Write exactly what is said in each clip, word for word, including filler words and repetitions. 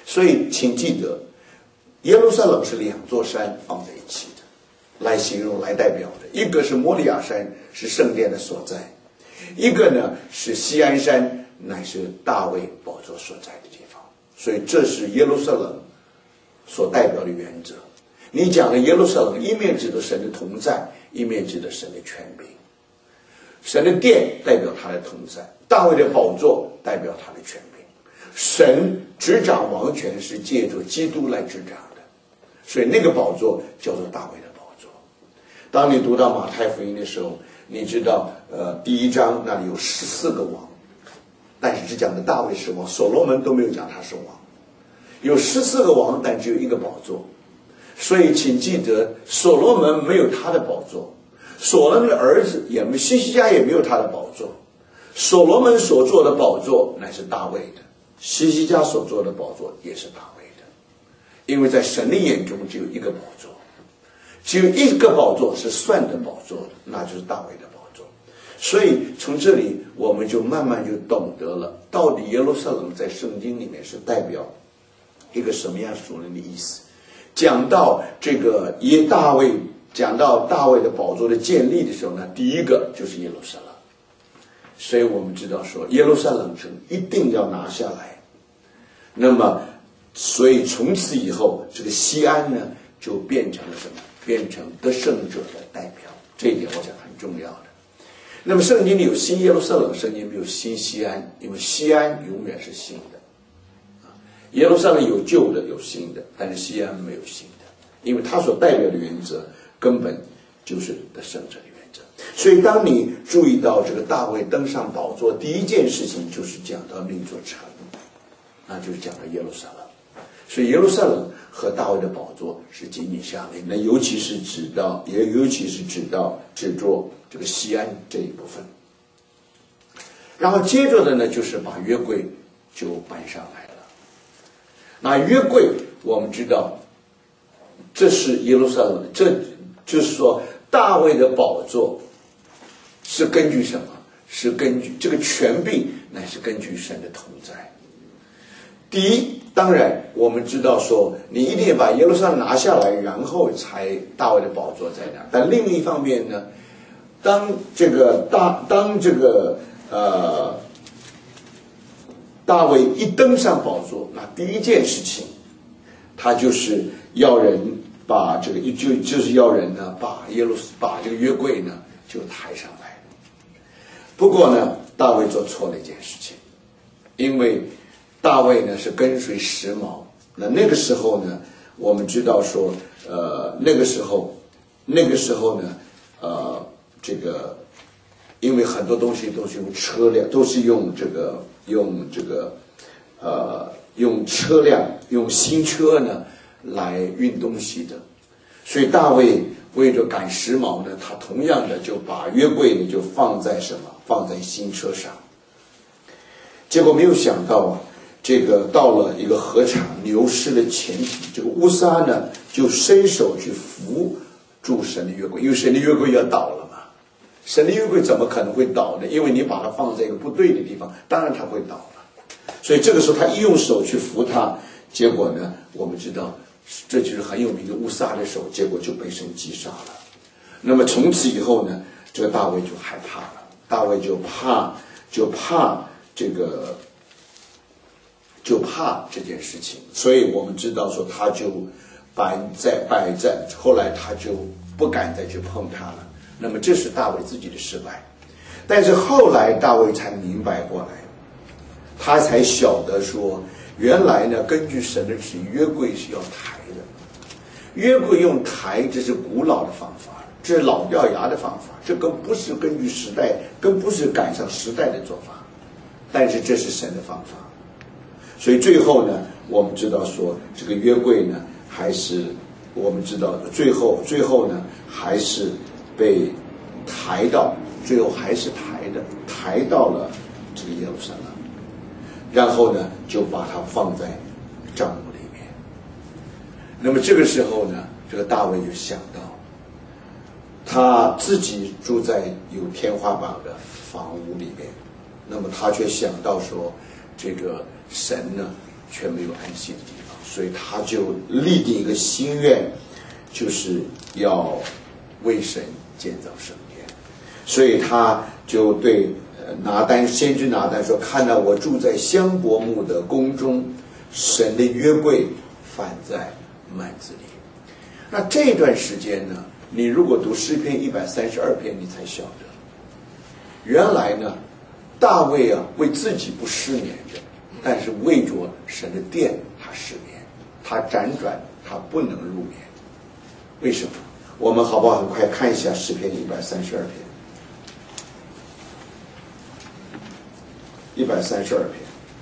所以请记得，耶路撒冷是两座山放在一起的，来形容来代表的，一个是摩利亚山，是圣殿的所在；一个呢是锡安山，乃是大卫宝座所在的地方。所以这是耶路撒冷所代表的原则。你讲的耶路撒冷，一面指的神的同在，一面指的神的权柄。神的殿代表他的同在，大卫的宝座代表他的权柄。神执掌王权是借助基督来执掌的，所以那个宝座叫做大卫的宝座。当你读到马太福音的时候，你知道呃，第一章那里有十四个王，但是只讲的大卫是王，所罗门都没有讲他是王。有十四个王，但只有一个宝座。所以请记得，所罗门没有他的宝座，所罗门的儿子也没西西家也没有他的宝座。所罗门所做的宝座乃是大卫的，西西家所做的宝座也是大卫的。因为在神的眼中只有一个宝座，只有一个宝座是算的宝座的，那就是大卫的宝座。所以从这里我们就慢慢就懂得了，到底耶路撒冷在圣经里面是代表一个什么样属灵的意思。讲到这个耶大卫，讲到大卫的宝座的建立的时候呢，第一个就是耶路撒冷。所以我们知道说耶路撒冷城一定要拿下来。那么所以从此以后，这个锡安呢就变成了什么？变成得胜者的代表。这一点我想很重要的。那么圣经里有新耶路撒冷，圣经没有新锡安，因为锡安永远是新的。耶路撒冷有旧的有新的，但是锡安没有新的，因为它所代表的原则根本就是得胜者的原则。所以当你注意到这个大卫登上宝座，第一件事情就是讲到那座城，那就是讲到耶路撒冷。所以耶路撒冷和大卫的宝座是紧紧相连，那尤其是指到也尤其是指到指着这个锡安这一部分。然后接着的呢，就是把约柜就搬上来了。那约柜我们知道，这是耶路撒冷，这就是说大卫的宝座是根据什么？是根据这个权柄，乃是根据神的同在。第一，当然我们知道说你一定要把耶路撒冷拿下来，然后才大卫的宝座在那。但另一方面呢，当这个大当这个呃大卫一登上宝座，那第一件事情，他就是要人把这个就就是要人呢把耶路把这个约柜呢就抬上来。不过呢，大卫做错了一件事情，因为大卫呢是跟随时髦。那那个时候呢，我们知道说，呃，那个时候，那个时候呢，呃，这个因为很多东西都是用车辆，都是用这个。用这个呃用车辆用新车呢来运东西的，所以大卫为了赶时髦呢，他同样的就把约柜呢就放在什么？放在新车上。结果没有想到啊，这个到了一个禾场，牛失了前蹄，这个乌撒呢就伸手去扶住神的约柜，因为神的约柜要倒了。神的约柜怎么可能会倒呢？因为你把它放在一个不对的地方，当然它会倒了。所以这个时候他一用手去扶它，结果呢，我们知道这就是很有名的乌撒的手，结果就被神击杀了。那么从此以后呢，这个大卫就害怕了，大卫就怕就怕这个就怕这件事情，所以我们知道说他就摆在摆在，后来他就不敢再去碰它了。那么这是大卫自己的失败，但是后来大卫才明白过来，他才晓得说，原来呢，根据神的旨意，约柜是要抬的。约柜用抬，这是古老的方法，这是老掉牙的方法，这更不是根据时代，更不是赶上时代的做法，但是这是神的方法。所以最后呢，我们知道说，这个约柜呢，还是我们知道最后最后呢，还是被抬到，最后还是抬的，抬到了这个耶路撒冷，然后呢，就把它放在帐幕里面。那么这个时候呢，这个大卫就想到，他自己住在有天花板的房屋里面，那么他却想到说，这个神呢， 却没有安息的地方，所以他就立定一个心愿，就是要为神建造圣殿。所以他就对拿单先知拿单说：“看到我住在香柏木的宫中，神的约柜放在幔子里。”那这段时间呢，你如果读诗篇一百三十二篇，你才晓得，原来呢，大卫啊为自己不失眠的，但是为着神的殿他失眠，他辗转，他不能入眠。为什么？我们好不好很快看一下诗篇一百三十二篇。一百三十二篇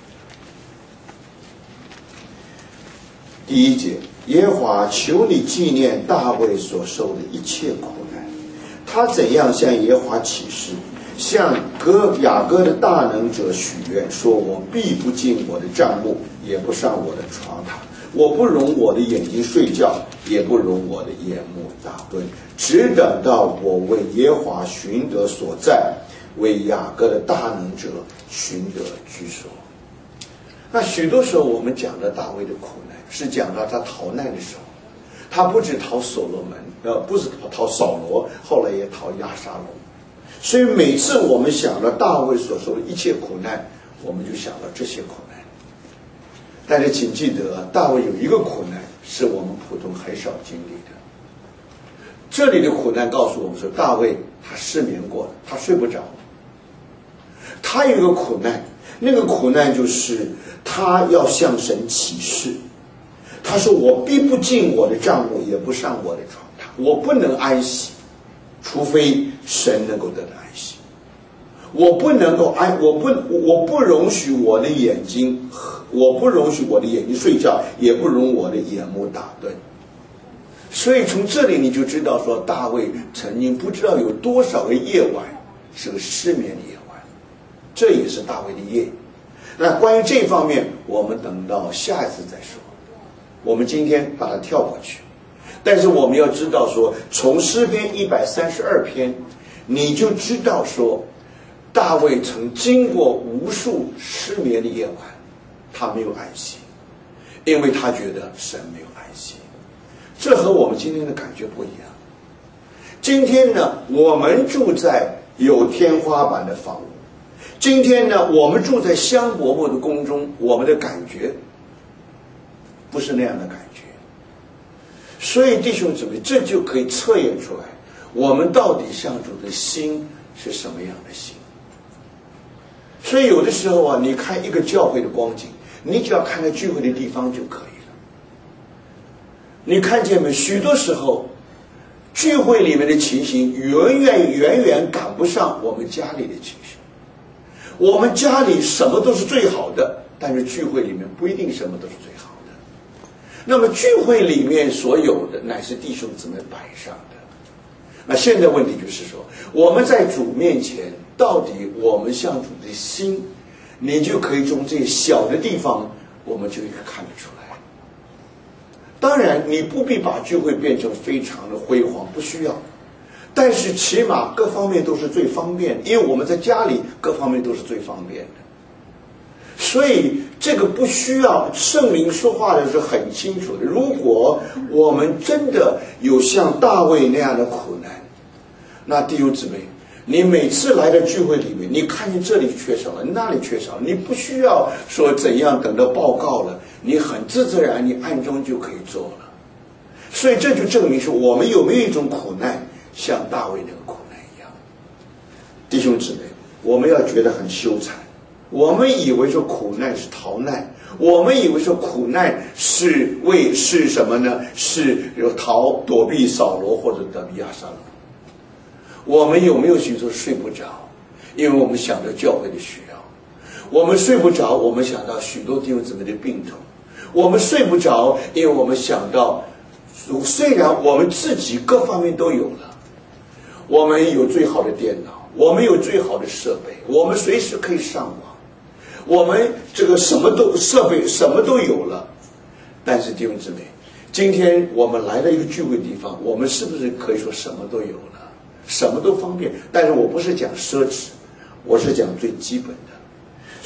第一节：耶和华，求你纪念大卫所受的一切苦难，他怎样向耶和华起誓，向哥雅各的大能者许愿，说：我必不进我的帐幕，也不上我的床榻，我不容我的眼睛睡觉，也不容我的眼目打盹，只等到我为耶和华寻得所在，为雅各的大能者寻得居所。那许多时候我们讲的大卫的苦难，是讲到他逃难的时候，他不止逃所罗门，呃，不是逃扫罗，后来也逃押沙龙。所以每次我们想到大卫所受的一切苦难，我们就想到这些苦难。但是请记得，大卫有一个苦难是我们普通很少经历的。这里的苦难告诉我们说，大卫他失眠过了，他睡不着。他有一个苦难，那个苦难就是他要向神起誓，他说：我必不进我的帐幕，也不上我的床榻，我不能安息，除非神能够得到安息。我不能够安，我不我不容许我的眼睛，我不容许我的眼睛睡觉，也不容我的眼目打盹。所以从这里你就知道说，大卫曾经不知道有多少个夜晚是个失眠的夜晚，这也是大卫的业。那关于这方面，我们等到下一次再说。我们今天把它跳过去。但是我们要知道说，从诗篇一百三十二篇，你就知道说，大卫曾经过无数失眠的夜晚，他没有安息，因为他觉得神没有安息。这和我们今天的感觉不一样。今天呢，我们住在有天花板的房屋，今天呢，我们住在香柏木的宫中，我们的感觉不是那样的感觉。所以弟兄姊妹，这就可以测验出来，我们到底向主的心是什么样的心。所以有的时候啊，你看一个教会的光景，你只要看看聚会的地方就可以了。你看见没？许多时候聚会里面的情形远远远远赶不上我们家里的情形。我们家里什么都是最好的，但是聚会里面不一定什么都是最好的。那么聚会里面所有的乃是弟兄姊妹摆上的。那现在问题就是说，我们在主面前到底我们向主的心，你就可以从这些小的地方我们就可以看得出来。当然你不必把聚会变成非常的辉煌，不需要，但是起码各方面都是最方便的，因为我们在家里各方面都是最方便的。所以这个不需要，圣灵说话的是很清楚的。如果我们真的有像大卫那样的苦难，那弟兄姊妹，你每次来到聚会里面，你看见这里缺少了，那里缺少了，你不需要说怎样等到报告了，你很自自然你暗中就可以做了。所以这就证明说，我们有没有一种苦难像大卫那个苦难一样。弟兄姊妹，我们要觉得很羞惭。我们以为说苦难是逃难，我们以为说苦难是为是什么呢？是有逃躲避扫罗或者躲避亚沙龙。我们有没有许多睡不着？因为我们想到教会的需要。我们睡不着，我们想到许多弟兄姊妹的病痛。我们睡不着，因为我们想到虽然我们自己各方面都有了，我们有最好的电脑，我们有最好的设备，我们随时可以上网，我们这个什么都设备什么都有了。但是弟兄姊妹，今天我们来到一个聚会地方，我们是不是可以说什么都有了，什么都方便？但是我不是讲奢侈，我是讲最基本的。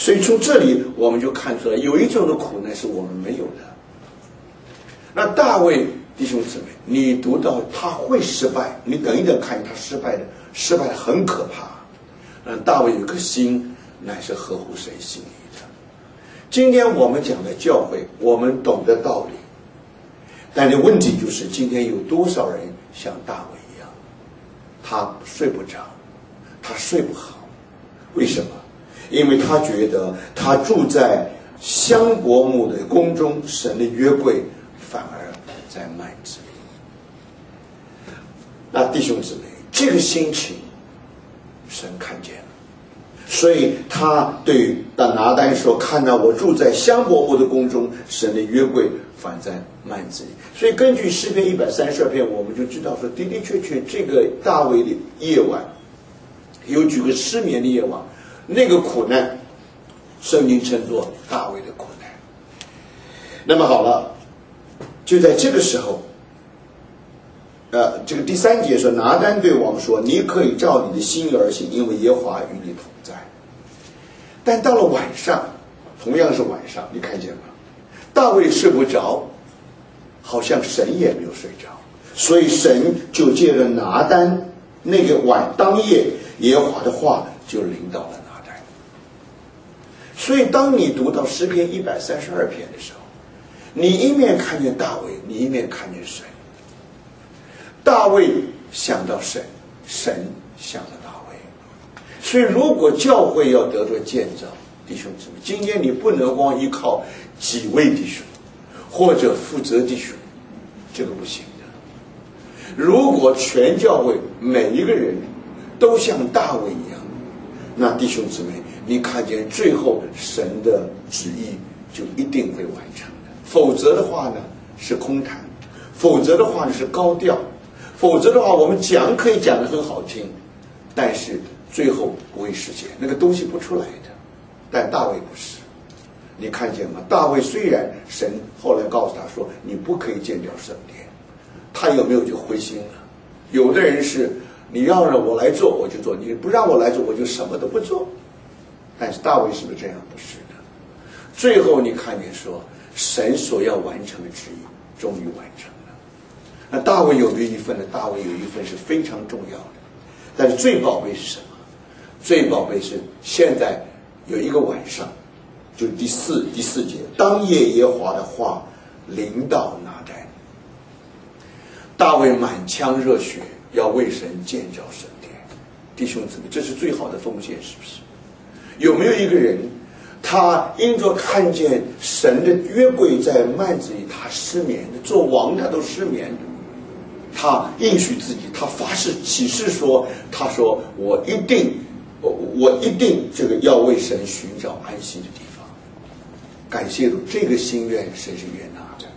所以从这里我们就看出来，有一种的苦难是我们没有的。那大卫弟兄姊妹，你读到他会失败，你等一等看他失败的，失败的很可怕。嗯，大卫有颗心乃是合乎神心意的。今天我们讲的教会，我们懂得道理，但是问题就是今天有多少人像大卫一样，他睡不着，他睡不好。为什么？因为他觉得他住在香柏木的宫中，神的约柜反而在幔子里。那弟兄姊妹，这个心情神看见了，所以他对拿单说，看到我住在香柏木的宫中，神的约柜反在幔子里。所以根据诗篇一百三十二篇，我们就知道说，的的确确这个大卫的夜晚有几个失眠的夜晚，那个苦难圣经称作大卫的苦难。那么好了，就在这个时候，呃，这个第三节说，拿单对王说，你可以照你的心意而行，因为耶和华与你同在。但到了晚上，同样是晚上，你看见吗？大卫睡不着，好像神也没有睡着，所以神就借着拿单那个晚当夜耶和华的话就临到了拿单。所以当你读到诗篇一百三十二篇的时候，你一面看见大卫，你一面看见神。大卫想到神，神想到大卫。所以如果教会要得着建造，弟兄姊妹，今天你不能光依靠几位弟兄或者负责弟兄，这个不行的。如果全教会每一个人都像大卫一样，那弟兄姊妹，你看见最后神的旨意就一定会完成的。否则的话呢，是空谈；否则的话呢，是高调；否则的话，我们讲可以讲得很好听，但是最后不会实现，那个东西不出来的。但大卫不是，你看见吗？大卫虽然神后来告诉他说你不可以建造圣殿，他有没有就灰心了？有的人是你要让我来做我就做，你不让我来做我就什么都不做。但是大卫是不是这样？不是的。最后你看见说神所要完成的旨意终于完成了。那大卫有没有一份呢？大卫有一份是非常重要的。但是最宝贝是什么？最宝贝是现在有一个晚上，就是第四第四节，当夜耶和华的话临到拿单，大卫满腔热血要为神建造圣殿。弟兄姊妹，这是最好的奉献，是不是？有没有一个人他因着看见神的约柜在幔子里，他失眠的，做王他都失眠的，他应许自己，他发誓起誓说，他说我一定我我一定这个要为神寻找安息的地方。感谢主，这个心愿神是悦纳的。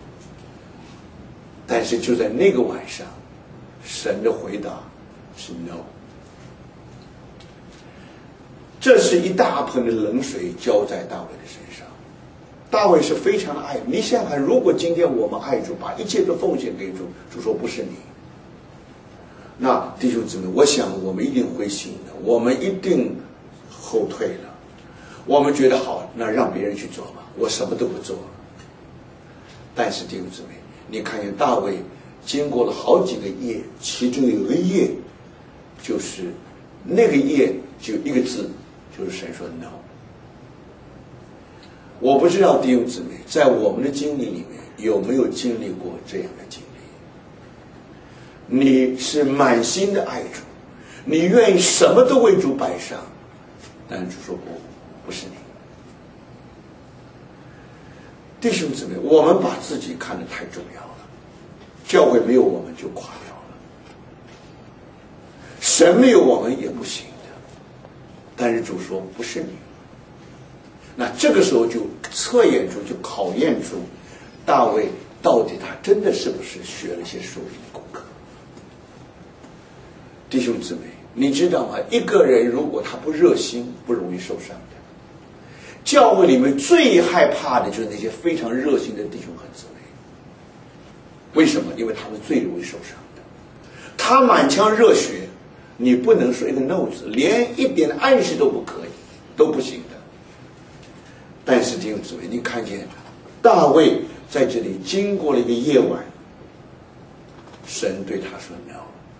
但是就在那个晚上，神的回答是 no。 这是一大盆的冷水浇在大卫的身上。大卫是非常的爱，你想想看，如果今天我们爱主，把一切都奉献给主，主说不是你，那弟兄姊妹，我想我们一定灰心的，我们一定后退了，我们觉得好，那让别人去做吧，我什么都不做。但是弟兄姊妹，你看见大卫经过了好几个夜，其中有一个夜，就是那个夜就一个字，就是神说 no。 我不知道弟兄姊妹在我们的经历里面有没有经历过这样的经历。你是满心的爱主，你愿意什么都为主摆上，但主说不，不是你。弟兄姊妹，我们把自己看得太重要了，教会没有我们就垮掉了，神没有我们也不行的。但是主说不是你，那这个时候就测验出，就考验出大卫到底他真的是不是学了些属灵的功课。弟兄姊妹，你知道吗？一个人如果他不热心，不容易受伤的。教会里面最害怕的就是那些非常热心的弟兄和姊妹。为什么？因为他们最容易受伤的。他满腔热血，你不能说一个 no 字，连一点暗示都不可以，都不行的。 但是弟兄姊妹，你看见大卫在这里经过了一个夜晚，神对他说：“no，